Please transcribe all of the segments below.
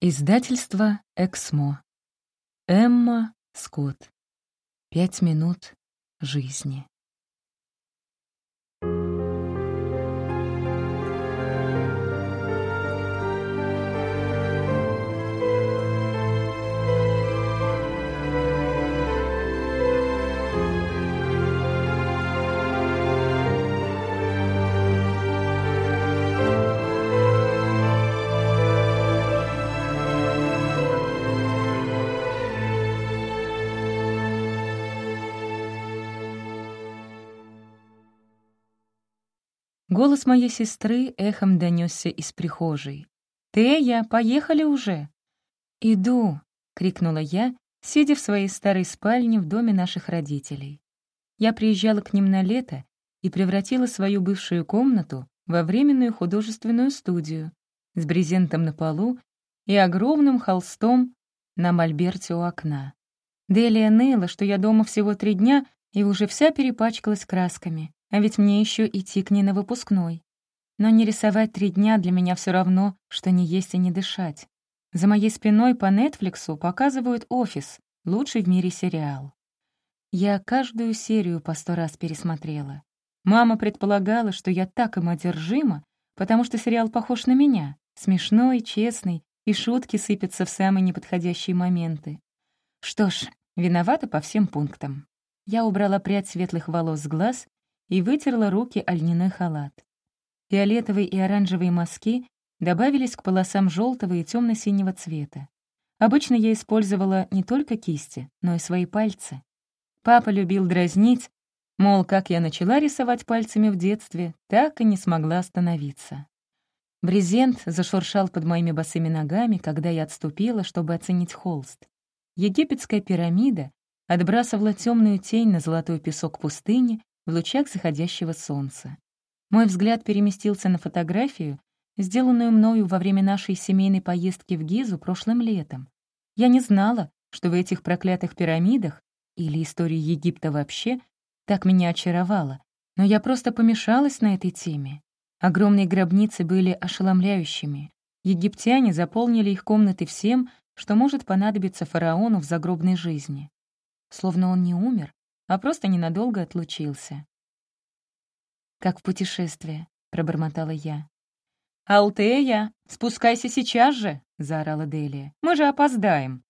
Издательство «Эксмо». Эмма Скотт. 5 минут жизни. Голос моей сестры эхом донесся из прихожей. «Тея, поехали уже!» «Иду!» — крикнула я, сидя в своей старой спальне в доме наших родителей. Я приезжала к ним на лето и превратила свою бывшую комнату во временную художественную студию с брезентом на полу и огромным холстом на мольберте у окна. Делия ныла, что я дома всего 3 дня и уже вся перепачкалась красками. А ведь мне еще идти к ней на выпускной. Но не рисовать 3 дня для меня все равно, что не есть и не дышать. За моей спиной по Нетфликсу показывают «Офис», лучший в мире сериал. Я каждую серию по 100 раз пересмотрела. Мама предполагала, что я так им одержима, потому что сериал похож на меня, смешной, честный, и шутки сыпятся в самые неподходящие моменты. Что ж, виновата по всем пунктам. Я убрала прядь светлых волос с глаз и вытерла руки о льняной халат. Фиолетовые и оранжевые мазки добавились к полосам желтого и темно-синего цвета. Обычно я использовала не только кисти, но и свои пальцы. Папа любил дразнить, мол, как я начала рисовать пальцами в детстве, так и не смогла остановиться. Брезент зашуршал под моими босыми ногами, когда я отступила, чтобы оценить холст. Египетская пирамида отбрасывала темную тень на золотой песок пустыни в лучах заходящего солнца. Мой взгляд переместился на фотографию, сделанную мною во время нашей семейной поездки в Гизу прошлым летом. Я не знала, что в этих проклятых пирамидах, или истории Египта вообще, так меня очаровало, но я просто помешалась на этой теме. Огромные гробницы были ошеломляющими. Египтяне заполнили их комнаты всем, что может понадобиться фараону в загробной жизни. Словно он не умер, а просто ненадолго отлучился. «Как в путешествие», — пробормотала я. «Алтея, спускайся сейчас же!» — заорала Делия. «Мы же опоздаем!»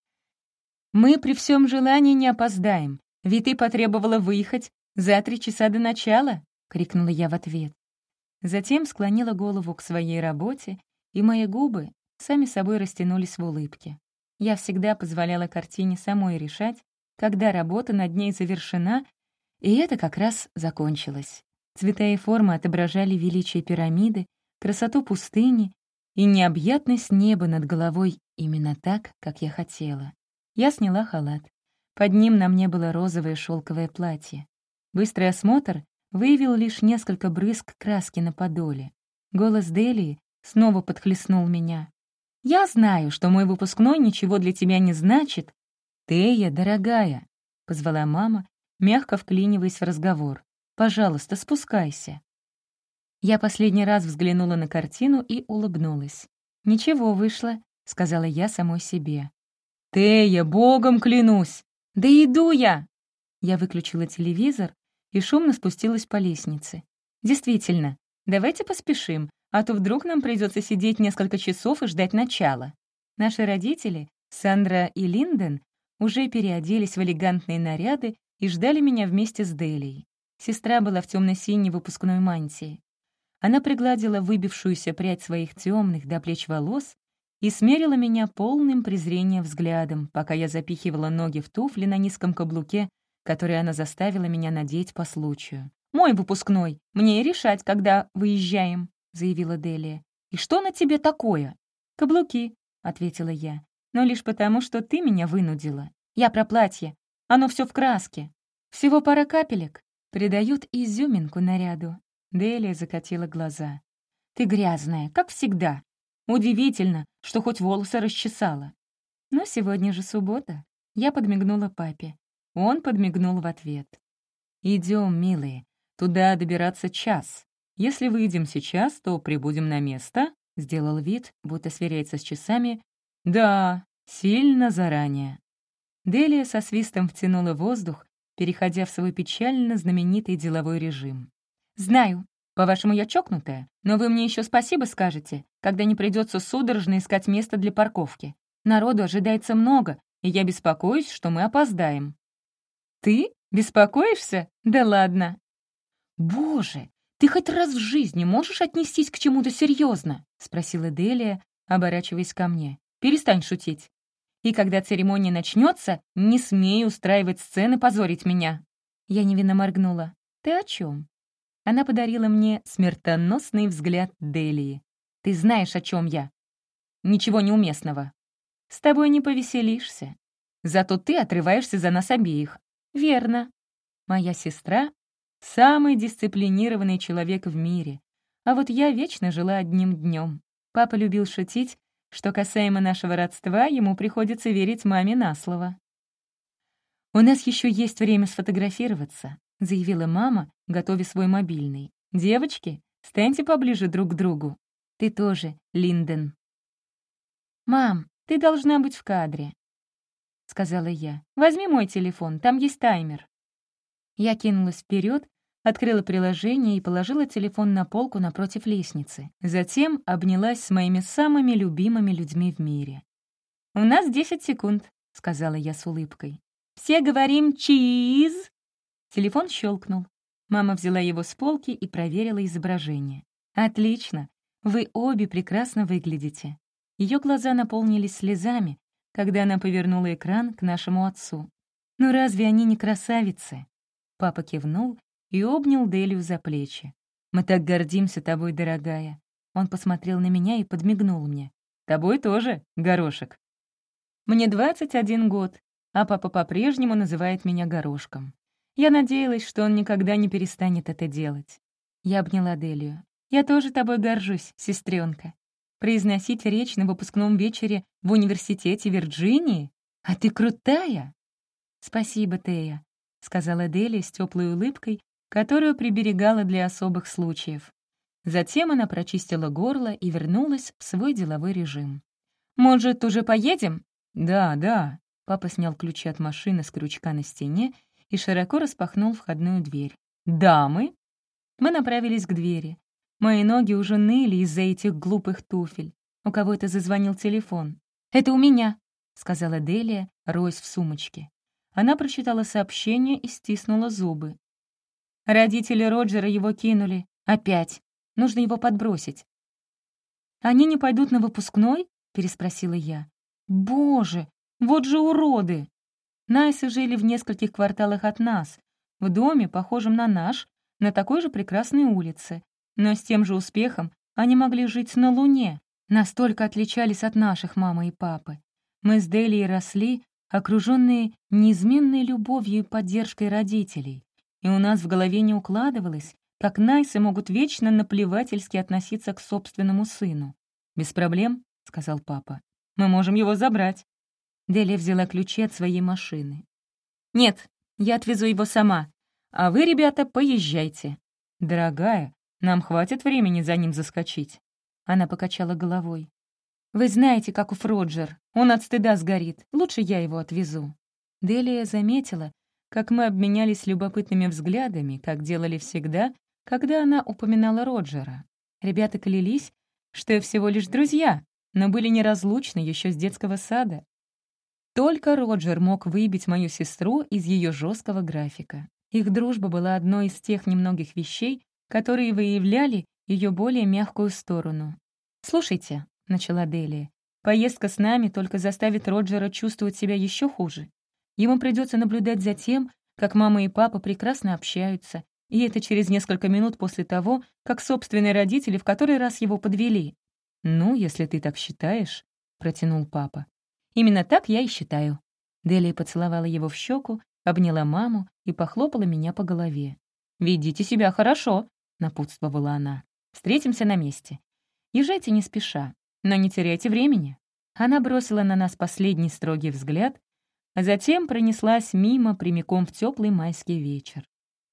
«Мы при всем желании не опоздаем, ведь ты потребовала выехать за 3 часа до начала!» — крикнула я в ответ. Затем склонила голову к своей работе, и мои губы сами собой растянулись в улыбке. Я всегда позволяла картине самой решать, когда работа над ней завершена, и это как раз закончилось. Цвета и формы отображали величие пирамиды, красоту пустыни и необъятность неба над головой именно так, как я хотела. Я сняла халат. Под ним на мне было розовое шелковое платье. Быстрый осмотр выявил лишь несколько брызг краски на подоле. Голос Делии снова подхлестнул меня. «Я знаю, что мой выпускной ничего для тебя не значит». «Тея, дорогая», — позвала мама, мягко вклиниваясь в разговор. «Пожалуйста, спускайся». Я последний раз взглянула на картину и улыбнулась. «Ничего вышло», — сказала я самой себе. «Тея, богом клянусь!» «Да иду я!» Я выключила телевизор и шумно спустилась по лестнице. «Действительно, давайте поспешим, а то вдруг нам придется сидеть несколько часов и ждать начала». Наши родители, Сандра и Линден, уже переоделись в элегантные наряды и ждали меня вместе с Делией. Сестра была в темно-синей выпускной мантии. Она пригладила выбившуюся прядь своих темных до плеч волос и смерила меня полным презрением взглядом, пока я запихивала ноги в туфли на низком каблуке, которые она заставила меня надеть по случаю. «Мой выпускной, мне и решать, когда выезжаем», — заявила Делия. «И что на тебе такое?» «Каблуки», — ответила я. «Но лишь потому, что ты меня вынудила. Я про платье. Оно все в краске. Всего пара капелек придают изюминку наряду». Делия закатила глаза. «Ты грязная, как всегда. Удивительно, что хоть волосы расчесала». «Но сегодня же суббота». Я подмигнула папе. Он подмигнул в ответ. «Идем, милые. Туда добираться час. Если выйдем сейчас, то прибудем на место», — сделал вид, будто сверяется с часами, Да, сильно заранее. Делия со свистом втянула воздух, переходя в свой печально знаменитый деловой режим. «Знаю, по-вашему, я чокнутая, но вы мне еще спасибо скажете, когда не придется судорожно искать место для парковки. Народу ожидается много, и я беспокоюсь, что мы опоздаем». «Ты? Беспокоишься? Да ладно!» «Боже, ты хоть раз в жизни можешь отнестись к чему-то серьезно? Спросила Делия, оборачиваясь ко мне. «Перестань шутить. И когда церемония начнется, не смей устраивать сцены, позорить меня». Я невинно моргнула. «Ты о чем? Она подарила мне смертоносный взгляд Делии. «Ты знаешь, о чем я. Ничего неуместного. С тобой не повеселишься. Зато ты отрываешься за нас обеих». «Верно. Моя сестра — самый дисциплинированный человек в мире, а вот я вечно жила одним днем. Папа любил шутить, что касаемо нашего родства, ему приходится верить маме на слово. «У нас еще есть время сфотографироваться», — заявила мама, готовя свой мобильный. «Девочки, станьте поближе друг к другу. Ты тоже, Линден». «Мам, ты должна быть в кадре», — сказала я. «Возьми мой телефон, там есть таймер». Я кинулась вперед, открыла приложение и положила телефон на полку напротив лестницы. Затем обнялась с моими самыми любимыми людьми в мире. «У нас 10 секунд», — сказала я с улыбкой. «Все говорим «чиз». Телефон щелкнул. Мама взяла его с полки и проверила изображение. «Отлично! Вы обе прекрасно выглядите». Ее глаза наполнились слезами, когда она повернула экран к нашему отцу. «Ну разве они не красавицы?» Папа кивнул и обнял Делию за плечи. «Мы так гордимся тобой, дорогая». Он посмотрел на меня и подмигнул мне. «Тобой тоже, горошек». Мне 21 год, а папа по-прежнему называет меня горошком. Я надеялась, что он никогда не перестанет это делать. Я обняла Делию. «Я тоже тобой горжусь, сестренка. Произносить речь на выпускном вечере в университете Вирджинии? А ты крутая!» «Спасибо, Тея», — сказала Делия с теплой улыбкой, которую приберегала для особых случаев. Затем она прочистила горло и вернулась в свой деловой режим. «Может, уже поедем?» «Да, да». Папа снял ключи от машины с крючка на стене и широко распахнул входную дверь. «Дамы?» Мы направились к двери. Мои ноги уже ныли из-за этих глупых туфель. У кого-то зазвонил телефон. «Это у меня», — сказала Делия, роясь в сумочке. Она прочитала сообщение и стиснула зубы. Родители Роджера его кинули. Опять. Нужно его подбросить. «Они не пойдут на выпускной?» — переспросила я. «Боже, вот же уроды!» Найсы жили в нескольких кварталах от нас, в доме, похожем на наш, на такой же прекрасной улице. Но с тем же успехом они могли жить на Луне, настолько отличались от наших мамы и папы. Мы с Делией росли, окруженные неизменной любовью и поддержкой родителей, и у нас в голове не укладывалось, как Найсы могут вечно наплевательски относиться к собственному сыну. «Без проблем», — сказал папа. «Мы можем его забрать». Делия взяла ключи от своей машины. «Нет, я отвезу его сама, а вы, ребята, поезжайте». «Дорогая, нам хватит времени за ним заскочить». Она покачала головой. «Вы знаете, каков Роджер. Он от стыда сгорит. Лучше я его отвезу». Делия заметила, как мы обменялись любопытными взглядами, как делали всегда, когда она упоминала Роджера. Ребята клялись, что всего лишь друзья, но были неразлучны еще с детского сада. Только Роджер мог выбить мою сестру из ее жесткого графика. Их дружба была одной из тех немногих вещей, которые выявляли ее более мягкую сторону. «Слушайте», — начала Делия, «поездка с нами только заставит Роджера чувствовать себя еще хуже. Ему придется наблюдать за тем, как мама и папа прекрасно общаются, и это через несколько минут после того, как собственные родители в который раз его подвели». «Ну, если ты так считаешь», — протянул папа. «Именно так я и считаю». Делия поцеловала его в щеку, обняла маму и похлопала меня по голове. «Ведите себя хорошо», — напутствовала она. «Встретимся на месте. Езжайте не спеша, но не теряйте времени». Она бросила на нас последний строгий взгляд, а затем пронеслась мимо прямиком в теплый майский вечер.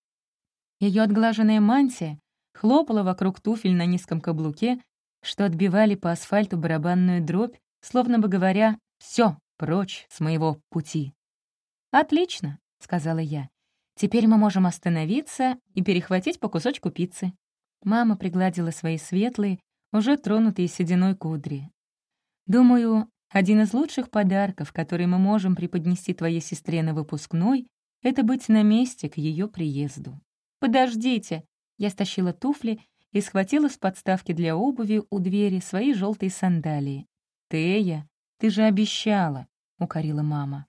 Ее отглаженная мантия хлопала вокруг туфель на низком каблуке, что отбивали по асфальту барабанную дробь, словно бы говоря «Всё, прочь с моего пути». «Отлично», — сказала я. «Теперь мы можем остановиться и перехватить по кусочку пиццы». Мама пригладила свои светлые, уже тронутые сединой кудри. «Думаю, один из лучших подарков, который мы можем преподнести твоей сестре на выпускной, это быть на месте к ее приезду». «Подождите!» Я стащила туфли и схватила с подставки для обуви у двери свои желтые сандалии. «Тея, ты же обещала!» — укорила мама.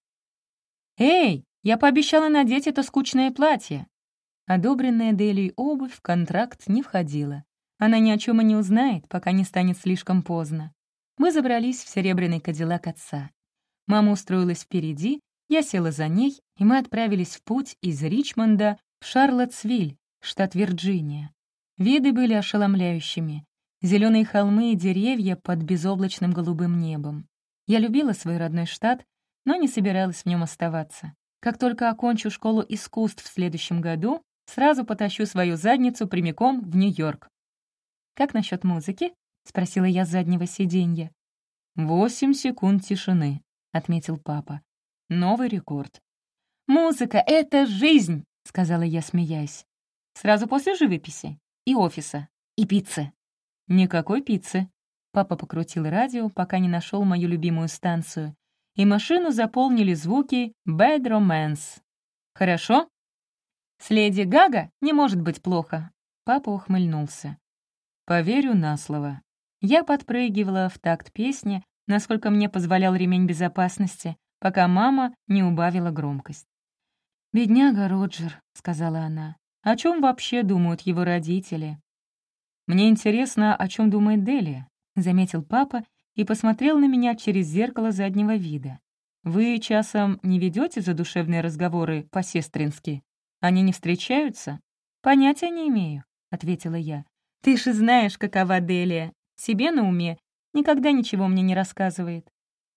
«Эй, я пообещала надеть это скучное платье!» Одобренная Делией обувь в контракт не входила. Она ни о чем и не узнает, пока не станет слишком поздно. Мы забрались в серебряный кадиллак отца. Мама устроилась впереди, я села за ней, и мы отправились в путь из Ричмонда в Шарлоттсвиль, штат Вирджиния. Виды были ошеломляющими. Зеленые холмы и деревья под безоблачным голубым небом. Я любила свой родной штат, но не собиралась в нем оставаться. Как только окончу школу искусств в следующем году, сразу потащу свою задницу прямиком в Нью-Йорк. «Как насчет музыки?» — спросила я с заднего сиденья. 8 секунд тишины», — отметил папа. «Новый рекорд». «Музыка — это жизнь!» — сказала я, смеясь. «Сразу после живописи. И офиса. И пиццы». «Никакой пиццы». Папа покрутил радио, пока не нашел мою любимую станцию, и машину заполнили звуки «Bad Romance». «Хорошо?» «С Леди Гага не может быть плохо», — папа ухмыльнулся. «Поверю на слово». Я подпрыгивала в такт песни, насколько мне позволял ремень безопасности, пока мама не убавила громкость. «Бедняга Роджер», — сказала она. «О чем вообще думают его родители?» «Мне интересно, о чем думает Делия», — заметил папа и посмотрел на меня через зеркало заднего вида. «Вы часом не ведете задушевные разговоры по-сестрински? Они не встречаются?» «Понятия не имею», — ответила я. «Ты же знаешь, какова Делия. Себе на уме, никогда ничего мне не рассказывает».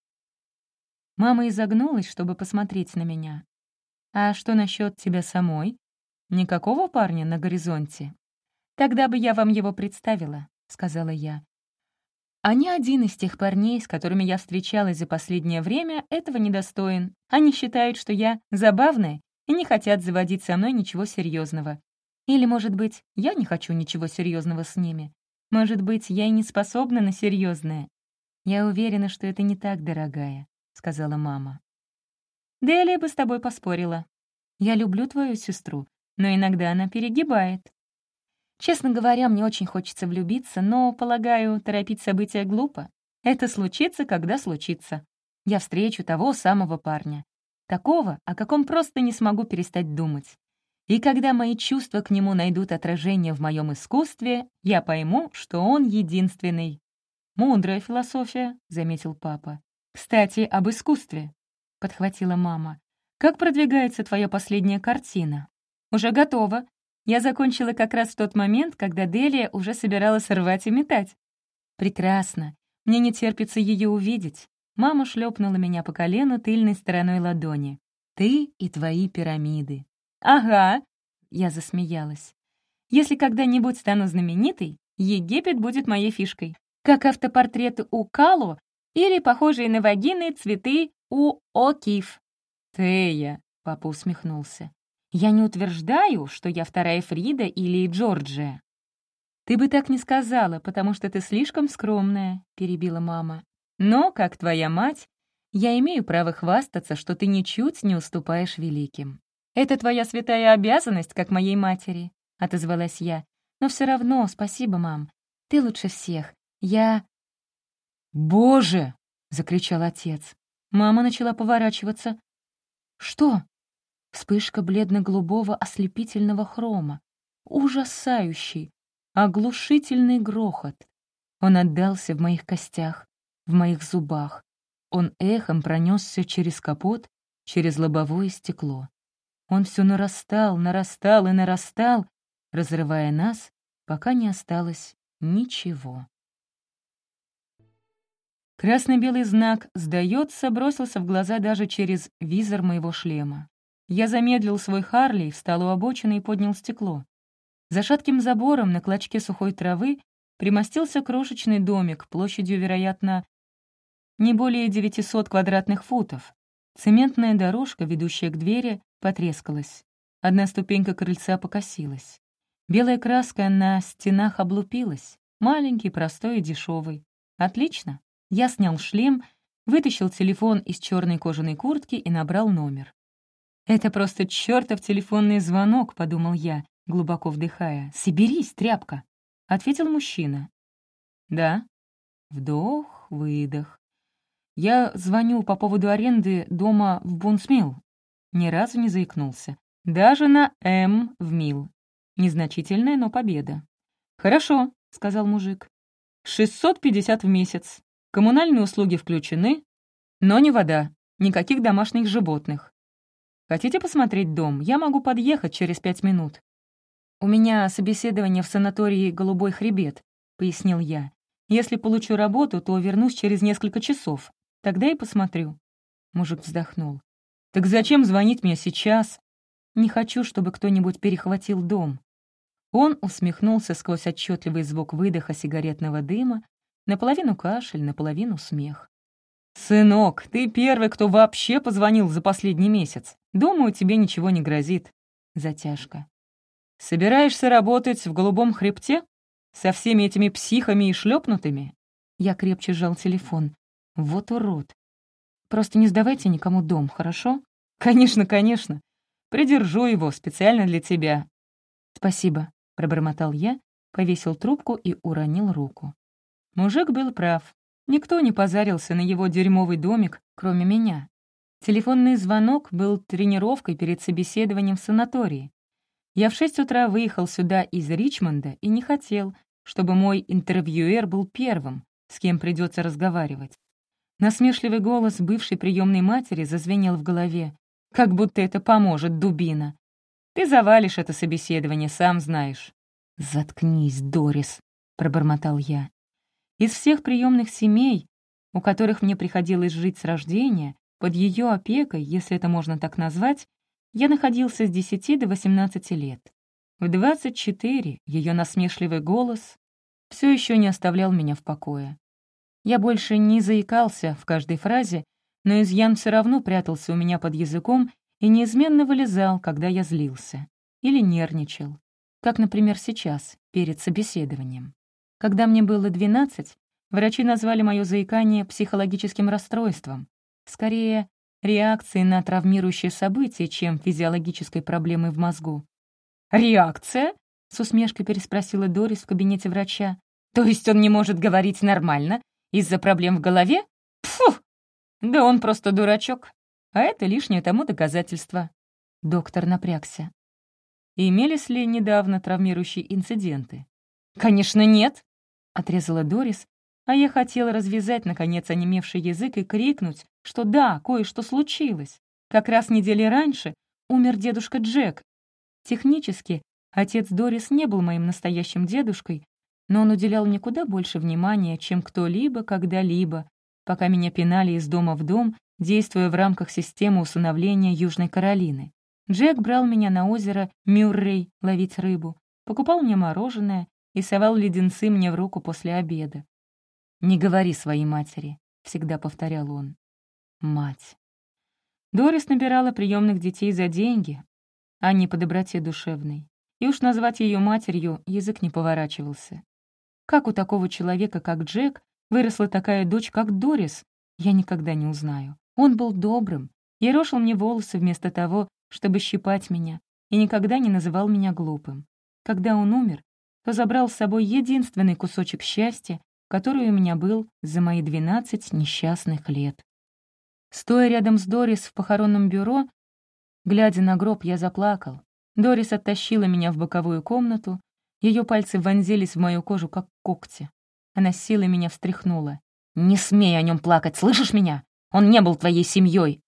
Мама изогнулась, чтобы посмотреть на меня. «А что насчет тебя самой? Никакого парня на горизонте?» «Тогда бы я вам его представила», — сказала я. «А ни один из тех парней, с которыми я встречалась за последнее время, этого недостоин. Они считают, что я забавная и не хотят заводить со мной ничего серьезного. Или, может быть, я не хочу ничего серьезного с ними. Может быть, я и не способна на серьезное. Я уверена, что это не так, дорогая», — сказала мама. «Делия бы с тобой поспорила. Я люблю твою сестру, но иногда она перегибает. Честно говоря, мне очень хочется влюбиться, но, полагаю, торопить события глупо. Это случится, когда случится. Я встречу того самого парня. Такого, о каком просто не смогу перестать думать. И когда мои чувства к нему найдут отражение в моем искусстве, я пойму, что он единственный». «Мудрая философия», — заметил папа. «Кстати, об искусстве», — подхватила мама. «Как продвигается твоя последняя картина?» «Уже готова. Я закончила как раз в тот момент, когда Делия уже собиралась рвать и метать». «Прекрасно. Мне не терпится ее увидеть». Мама шлепнула меня по колену тыльной стороной ладони. «Ты и твои пирамиды». «Ага», — я засмеялась. «Если когда-нибудь стану знаменитой, Египет будет моей фишкой. Как автопортреты у Кало или похожие на вагины цветы у О'Кифф». «Тея», — папа усмехнулся. «Я не утверждаю, что я вторая Фрида или Джорджия». «Ты бы так не сказала, потому что ты слишком скромная», — перебила мама. «Но, как твоя мать, я имею право хвастаться, что ты ничуть не уступаешь великим». «Это твоя святая обязанность, как моей матери», — отозвалась я. «Но все равно спасибо, мам. Ты лучше всех. Я...» «Боже!» — закричал отец. Мама начала поворачиваться. «Что?» Вспышка бледно-голубого ослепительного хрома. Ужасающий, оглушительный грохот. Он отдался в моих костях, в моих зубах. Он эхом пронесся через капот, через лобовое стекло. Он все нарастал, нарастал и нарастал, разрывая нас, пока не осталось ничего. Красно-белый знак «Сдается» бросился в глаза даже через визор моего шлема. Я замедлил свой Харли, встал у обочины и поднял стекло. За шатким забором на клочке сухой травы примостился крошечный домик площадью, вероятно, не более 900 квадратных футов. Цементная дорожка, ведущая к двери, потрескалась. Одна ступенька крыльца покосилась. Белая краска на стенах облупилась. Маленький, простой и дешевый. Отлично. Я снял шлем, вытащил телефон из черной кожаной куртки и набрал номер. «Это просто чертов телефонный звонок», — подумал я, глубоко вдыхая. «Соберись, тряпка», — ответил мужчина. «Да». Вдох, выдох. «Я звоню по поводу аренды дома в Бунсмилл». Ни разу не заикнулся. Даже на «М» в мил. Незначительная, но победа. «Хорошо», — сказал мужик. 650 в месяц. Коммунальные услуги включены, но не вода, никаких домашних животных. Хотите посмотреть дом? Я могу подъехать через 5 минут. «У меня собеседование в санатории «Голубой хребет», — пояснил я. «Если получу работу, то вернусь через несколько часов. Тогда и посмотрю». Мужик вздохнул. «Так зачем звонить мне сейчас?» «Не хочу, чтобы кто-нибудь перехватил дом». Он усмехнулся сквозь отчетливый звук выдоха сигаретного дыма, наполовину кашель, наполовину смех. «Сынок, ты первый, кто вообще позвонил за последний месяц. Думаю, тебе ничего не грозит». Затяжка. «Собираешься работать в голубом хребте? Со всеми этими психами и шлепнутыми?» Я крепче сжал телефон. «Вот урод. Просто не сдавайте никому дом, хорошо?» «Конечно, конечно. Придержу его специально для тебя». «Спасибо», — пробормотал я, повесил трубку и уронил руку. Мужик был прав. Никто не позарился на его дерьмовый домик, кроме меня. Телефонный звонок был тренировкой перед собеседованием в санатории. Я в 6 утра выехал сюда из Ричмонда и не хотел, чтобы мой интервьюер был первым, с кем придется разговаривать. Насмешливый голос бывшей приемной матери зазвенел в голове. «Как будто это поможет, дубина. Ты завалишь это собеседование, сам знаешь». «Заткнись, Дорис», — пробормотал я. Из всех приемных семей, у которых мне приходилось жить с рождения, под ее опекой, если это можно так назвать, я находился с 10 до 18 лет. В 24 ее насмешливый голос все еще не оставлял меня в покое. Я больше не заикался в каждой фразе, но изъян все равно прятался у меня под языком и неизменно вылезал, когда я злился или нервничал, как, например, сейчас, перед собеседованием. Когда мне было 12, врачи назвали мое заикание психологическим расстройством, скорее, реакцией на травмирующее событие, чем физиологической проблемой в мозгу. «Реакция?» — с усмешкой переспросила Дорис в кабинете врача. «То есть он не может говорить нормально из-за проблем в голове? Пфу! Да он просто дурачок. А это лишнее тому доказательство». Доктор напрягся. «Имелись ли недавно травмирующие инциденты?» «Конечно, нет», — отрезала Дорис, а я хотела развязать, наконец, онемевший язык и крикнуть, что да, кое-что случилось. Как раз недели раньше умер дедушка Джек. Технически, отец Дорис не был моим настоящим дедушкой, но он уделял мне куда больше внимания, чем кто-либо когда-либо, пока меня пинали из дома в дом, действуя в рамках системы усыновления Южной Каролины. Джек брал меня на озеро Мюррей ловить рыбу, покупал мне мороженое и совал леденцы мне в руку после обеда. «Не говори своей матери», — всегда повторял он. Мать. Дорис набирала приемных детей за деньги, а не по доброте душевной. И уж назвать ее матерью язык не поворачивался. Как у такого человека, как Джек, выросла такая дочь, как Дорис, я никогда не узнаю. Он был добрым, ерошил мне волосы вместо того, чтобы щипать меня, и никогда не называл меня глупым. Когда он умер, то забрал с собой единственный кусочек счастья, который у меня был за мои 12 несчастных лет. Стоя рядом с Дорис в похоронном бюро, глядя на гроб, я заплакал. Дорис оттащила меня в боковую комнату, ее пальцы вонзились в мою кожу, как когти. Она с силой меня встряхнула. «Не смей о нем плакать, слышишь меня? Он не был твоей семьей!»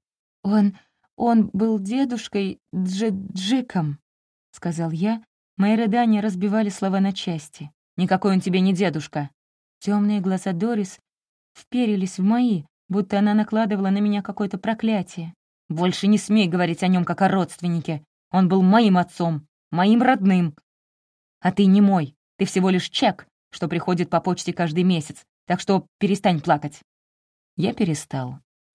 Он был дедушкой Джеком», — сказал я. Мои рыдания разбивали слова на части. «Никакой он тебе не дедушка!» Темные глаза Дорис вперились в мои, будто она накладывала на меня какое-то проклятие. «Больше не смей говорить о нем как о родственнике. Он был моим отцом, моим родным. А ты не мой, ты всего лишь чек, что приходит по почте каждый месяц, так что перестань плакать». я перестал.